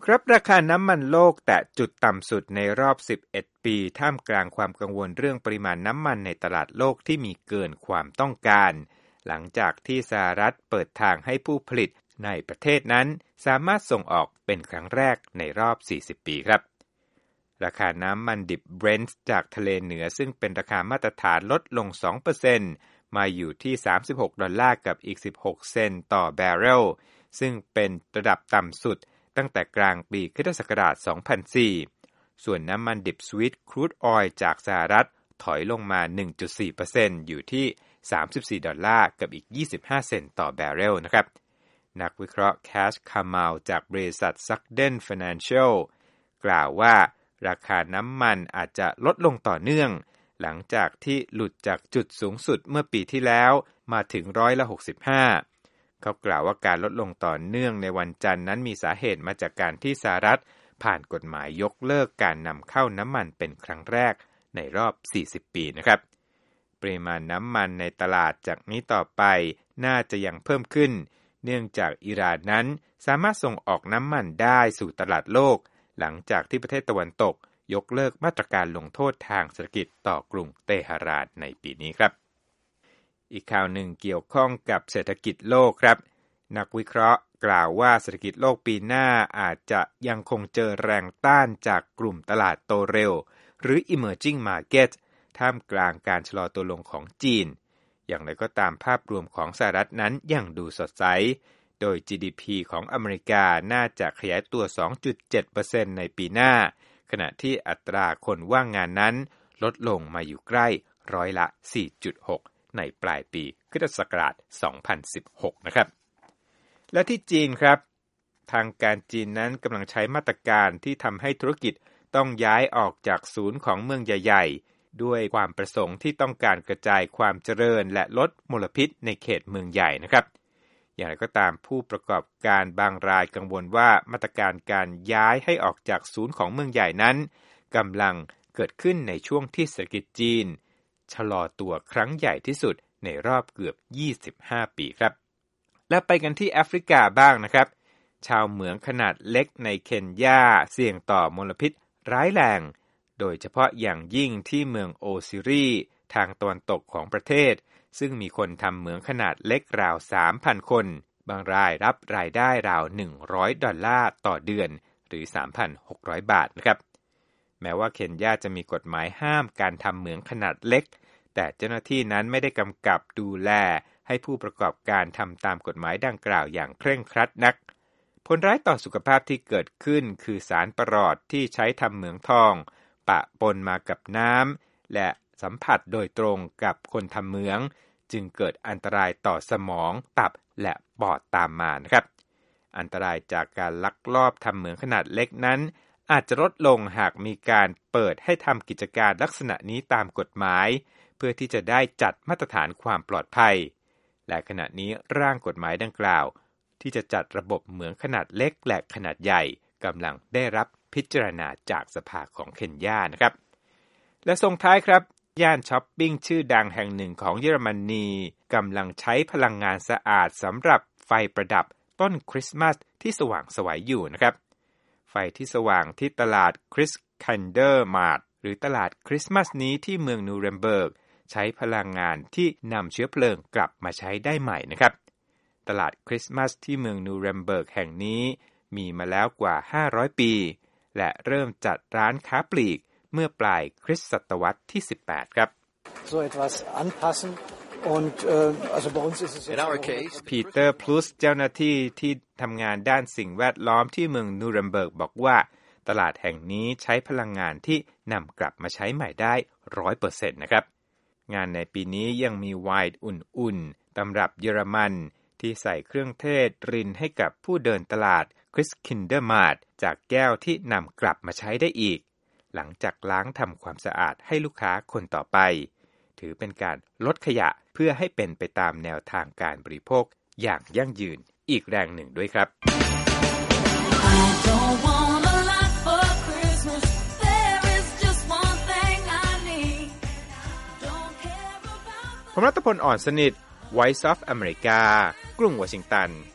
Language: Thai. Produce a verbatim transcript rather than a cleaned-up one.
ครับราคาน้ำมันโลกแตะจุดต่ำสุดในรอบสิบเอ็ดปีท่ามกลางความกังวลเรื่องปริมาณน้ำมันในตลาดโลกที่มีเกินความต้องการหลังจากที่สหรัฐเปิดทางให้ผู้ผลิตในประเทศนั้นสามารถส่งออกเป็นครั้งแรกในรอบสี่สิบปีครับราคาน้ำมันดิบ Brent จากทะเลเหนือซึ่งเป็นราคามาตรฐานลดลง สองเปอร์เซ็นต์ มาอยู่ที่สามสิบหกดอลลาร์กับอีกสิบหกเซนต์ต่อแบเรลซึ่งเป็นระดับต่ำสุดตั้งแต่กลางปีค.ศ. สองพันสี่ ส่วนน้ำมันดิบ Sweet Crude Oil จากสหรัฐถอยลงมา หนึ่งจุดสี่เปอร์เซ็นต์ อยู่ที่สามสิบสี่ดอลลาร์กับอีกยี่สิบห้าเซนต์ต่อแบเรลนะครับนักวิเคราะห์ Cash Kamal จากบริษัท Sugden Financial กล่าวว่าราคาน้ำมันอาจจะลดลงต่อเนื่องหลังจากที่หลุดจากจุดสูงสุดเมื่อปีที่แล้วมาถึงร้อยละหกสิบห้าเขากล่าวว่าการลดลงต่อเนื่องในวันจันทร์นั้นมีสาเหตุมาจากการที่สหรัฐผ่านกฎหมายยกเลิกการนำเข้าน้ำมันเป็นครั้งแรกในรอบสี่สิบปีนะครับปริมาณน้ำมันในตลาดจากนี้ต่อไปน่าจะยังเพิ่มขึ้นเนื่องจากอิหร่านนั้นสามารถส่งออกน้ำมันได้สู่ตลาดโลกหลังจากที่ประเทศตะวันตกยกเลิกมาตรการลงโทษทางเศรษฐกิจต่อกรุงเตหะรานในปีนี้ครับอีกข่าวหนึ่งเกี่ยวข้องกับเศรษฐกิจโลกครับนักวิเคราะห์กล่าวว่าเศรษฐกิจโลกปีหน้าอาจจะยังคงเจอแรงต้านจากกลุ่มตลาดโตเร็วหรือ Emerging Market ท่ามกลางการชะลอตัวลงของจีนอย่างไรก็ตามภาพรวมของสหรัฐนั้นยังดูสดใสโดย จี ดี พี ของอเมริกาน่าจะขยายตัว สองจุดเจ็ดเปอร์เซ็นต์ ในปีหน้าขณะที่อัตราคนว่างงานนั้นลดลงมาอยู่ใกล้ร้อยละ สี่จุดหก ในปลายปีค.ศ. สองพันสิบหกนะครับและที่จีนครับทางการจีนนั้นกำลังใช้มาตรการที่ทำให้ธุรกิจต้องย้ายออกจากศูนย์ของเมืองใหญ่ๆด้วยความประสงค์ที่ต้องการกระจายความเจริญและลดมลพิษในเขตเมืองใหญ่นะครับอย่างไรก็ตามผู้ประกอบการบางรายกังวลว่ามาตรการการย้ายให้ออกจากศูนย์ของเมืองใหญ่นั้นกำลังเกิดขึ้นในช่วงที่เศรษฐกิจจีนชะลอตัวครั้งใหญ่ที่สุดในรอบเกือบยี่สิบห้าปีครับและไปกันที่แอฟริกาบ้างนะครับชาวเหมืองขนาดเล็กในเคนยาเสี่ยงต่อมลพิษร้ายแรงโดยเฉพาะอย่างยิ่งที่เมืองโอซิรีทางตะวันตกของประเทศซึ่งมีคนทำเหมืองขนาดเล็กราว สามพัน คนบางรายรับรายได้ราวหนึ่งร้อยดอลลาร์ต่อเดือนหรือ สามพันหกร้อย บาทนะครับแม้ว่าเคนยาจะมีกฎหมายห้ามการทำเหมืองขนาดเล็กแต่เจ้าหน้าที่นั้นไม่ได้กำกับดูแลให้ผู้ประกอบการทำตามกฎหมายดังกล่าวอย่างเคร่งครัดนักผลร้ายต่อสุขภาพที่เกิดขึ้นคือสารประหลอดที่ใช้ทำเหมืองทองปะปนมากับน้ำและสัมผัสโดยตรงกับคนทำเหมืองจึงเกิดอันตรายต่อสมองตับและปอดตามมานะครับอันตรายจากการลักลอบทำเหมืองขนาดเล็กนั้นอาจจะลดลงหากมีการเปิดให้ทำกิจการลักษณะนี้ตามกฎหมายเพื่อที่จะได้จัดมาตรฐานความปลอดภัยและขณะนี้ร่างกฎหมายดังกล่าวที่จะจัดระบบเหมืองขนาดเล็กและขนาดใหญ่กำลังได้รับพิจารณาจากสภาของเคนยานะครับและส่งท้ายครับย่านช้อปปิ้งชื่อดังแห่งหนึ่งของเยอรมนีกำลังใช้พลังงานสะอาดสำหรับไฟประดับต้นคริสต์มาสที่สว่างไสวอยู่นะครับไฟที่สว่างที่ตลาดคริสคันเดอร์มาร์ทหรือตลาดคริสต์มาสนี้ที่เมืองนูเรมเบิร์กใช้พลังงานที่นำเชื้อเพลิงกลับมาใช้ได้ใหม่นะครับตลาดคริสต์มาสที่เมืองนูเรมเบิร์กแห่งนี้มีมาแล้วกว่าห้าร้อยปีและเริ่มจัดร้านค้าปลีกเมื่อปลายคริสตศตวรรษที่สิบแปดครับ so etwas anpassen und äh, also bei uns ist es in our case ปีเตอร์พลุสเจ้าหน้าที่ที่ทำงานด้านสิ่งแวดล้อมที่เมืองนูเรมเบิร์กบอกว่าตลาดแห่งนี้ใช้พลังงานที่นำกลับมาใช้ใหม่ได้ ร้อยเปอร์เซ็นต์ นะครับงานในปีนี้ยังมีไวน์อุ่นๆตำรับเยอรมันที่ใส่เครื่องเทศรินให้กับผู้เดินตลาดคริสคินเดอร์มาร์ทจากแก้วที่นำกลับมาใช้ได้อีกหลังจากล้างทำความสะอาดให้ลูกค้าคนต่อไปถือเป็นการลดขยะเพื่อให้เป็นไปตามแนวทางการบริโภคอย่างยั่งยืนอีกแรงหนึ่งด้วยครับผมรัตพล อ่อนสนิท Voice of America กรุงวอชิงตัน